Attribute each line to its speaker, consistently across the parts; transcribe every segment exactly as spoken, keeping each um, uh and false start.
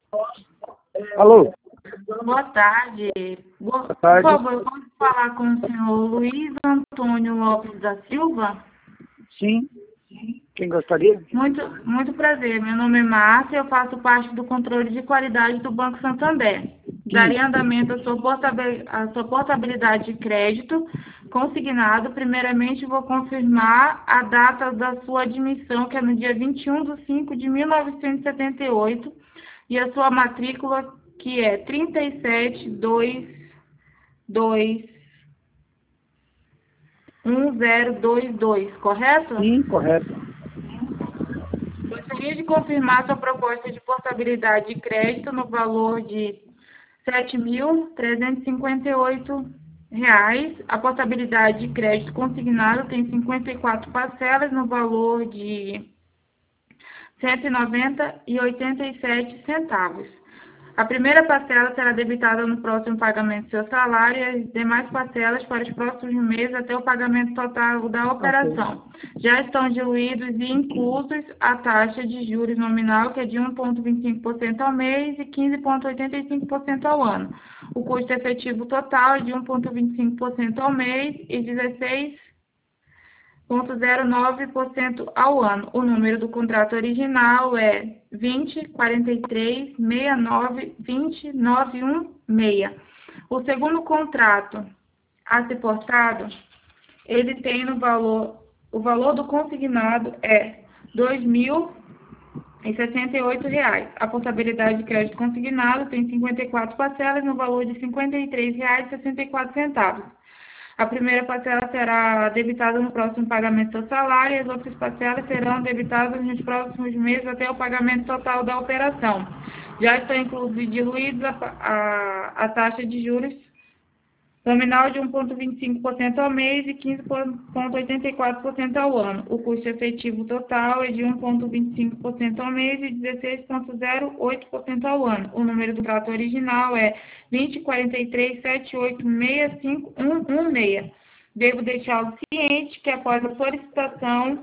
Speaker 1: Alô?
Speaker 2: Boa tarde. Boa,
Speaker 1: Boa tarde.
Speaker 2: Por favor, eu posso falar com o senhor Luiz Antônio Lopes da Silva?
Speaker 1: Sim. Quem gostaria?
Speaker 2: Muito, muito prazer. Meu nome é Márcia e eu faço parte do controle de qualidade do Banco Santander. Daria
Speaker 1: Sim.
Speaker 2: andamento à sua, portabil, à sua portabilidade de crédito consignado. Primeiramente, vou confirmar a data da sua admissão, que é no dia vinte e um de cinco de mil novecentos e setenta e oito, e a sua matrícula, que é trinta e sete dois dois um zero dois dois, correto?
Speaker 1: Sim, correto.
Speaker 2: Gostaria de confirmar sua proposta de portabilidade de crédito no valor de sete mil trezentos e cinquenta e oito reais. A portabilidade de crédito consignado tem cinquenta e quatro parcelas no valor de cento e noventa e oitenta e sete centavos. A primeira parcela será debitada no próximo pagamento do seu salário e as demais parcelas para os próximos meses até o pagamento total da
Speaker 1: Ok.
Speaker 2: operação. Já estão diluídos e inclusos a taxa de juros nominal, que é de um vírgula vinte e cinco por cento ao mês e quinze vírgula oitenta e cinco por cento ao ano. O custo efetivo total é de um vírgula vinte e cinco por cento ao mês e dezesseis vírgula zero nove por cento ao ano. O número do contrato original é vinte, quarenta e três, sessenta e nove, vinte, novecentos e dezesseis. O segundo contrato a ser portado, ele tem no valor, o valor do consignado é dois mil e sessenta e oito reais. A portabilidade de crédito consignado tem cinquenta e quatro parcelas no valor de cinquenta e três reais e sessenta e quatro centavos. A primeira parcela será debitada no próximo pagamento do salário e as outras parcelas serão debitadas nos próximos meses até o pagamento total da operação. Já estão inclusos e diluídos a, a, a taxa de juros nominal de um vírgula vinte e cinco por cento ao mês e quinze vírgula oitenta e quatro por cento ao ano. O custo efetivo total é de um vírgula vinte e cinco por cento ao mês e dezesseis vírgula zero oito por cento ao ano. O número do contrato original é vinte, quarenta e três, setenta e oito, sessenta e cinco, dezesseis. Devo deixá-lo ciente que após a solicitação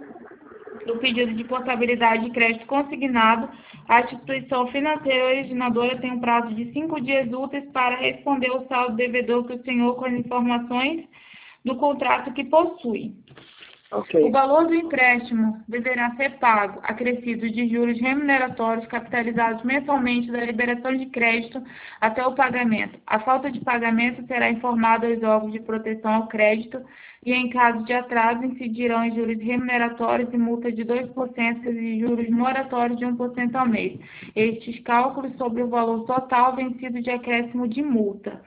Speaker 2: do pedido de portabilidade de crédito consignado, a instituição financeira originadora tem um prazo de cinco dias úteis para responder o saldo devedor que o senhor com as informações do contrato que possui.
Speaker 1: Ok.
Speaker 2: O valor do empréstimo deverá ser pago, acrescido de juros remuneratórios capitalizados mensalmente da liberação de crédito até o pagamento. A falta de pagamento será informada aos órgãos de proteção ao crédito e, em caso de atraso, incidirão em juros remuneratórios e multa de dois por cento e juros moratórios de um por cento ao mês. Estes cálculos sobre o valor total vencido de acréscimo de multa.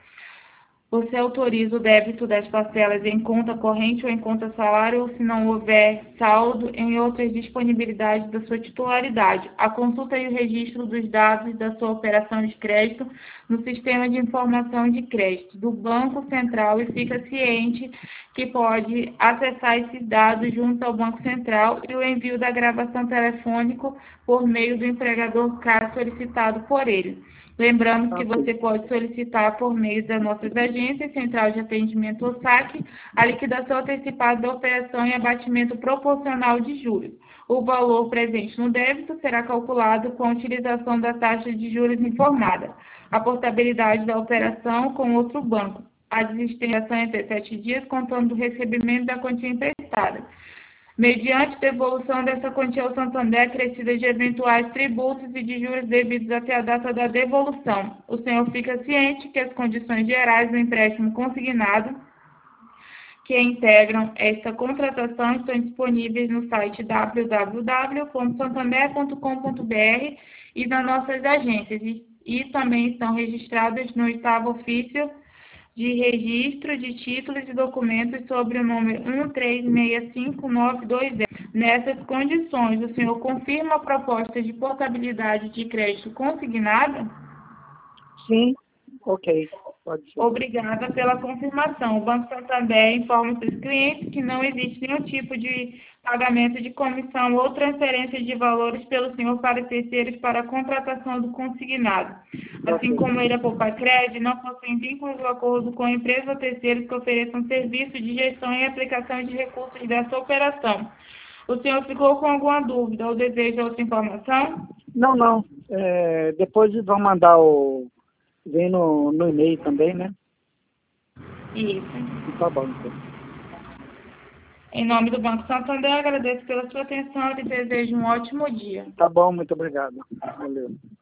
Speaker 2: Você autoriza o débito das parcelas em conta corrente ou em conta salário, ou se não houver saldo em outras disponibilidades da sua titularidade. A consulta e o registro dos dados da sua operação de crédito no Sistema de Informação de Crédito do Banco Central e fica ciente que pode acessar esses dados junto ao Banco Central e o envio da gravação telefônica por meio do empregador caso solicitado por ele. Lembrando que você pode solicitar por meio das nossas agências, Central de Atendimento ou saque, a liquidação antecipada da operação e abatimento proporcional de juros. O valor presente no débito será calculado com a utilização da taxa de juros informada. A portabilidade da operação com outro banco. A desistência em até sete dias, contando do recebimento da quantia emprestada. Mediante devolução dessa quantia ao Santander acrescida de eventuais tributos e de juros devidos até a data da devolução. O senhor fica ciente que as condições gerais do empréstimo consignado que integram esta contratação estão disponíveis no site w w w ponto santander ponto com ponto b r e nas nossas agências, e, e também estão registradas no oitavo ofício de registro de títulos e documentos sobre o número um três seis cinco nove dois zero. Nessas condições, o senhor confirma a proposta de portabilidade de crédito consignada?
Speaker 1: Sim. Ok. Pode ser.
Speaker 2: Obrigada pela confirmação. O Banco Santander informa seus clientes que não existe nenhum tipo de pagamento de comissão ou transferência de valores pelo senhor para terceiros para a contratação do consignado. Assim
Speaker 1: Ok.
Speaker 2: como ele, a Poupacred, não possui vínculos de acordo com empresas ou terceiros que ofereçam serviço de gestão e aplicação de recursos dessa operação. O senhor ficou com alguma dúvida ou deseja outra informação?
Speaker 1: Não, não. É, depois vão mandar o... Vem no, no e-mail também, né?
Speaker 2: Isso.
Speaker 1: Tá bom, então.
Speaker 2: Em nome do Banco Santander, agradeço pela sua atenção e desejo um ótimo dia.
Speaker 1: Tá bom, muito obrigado. Valeu.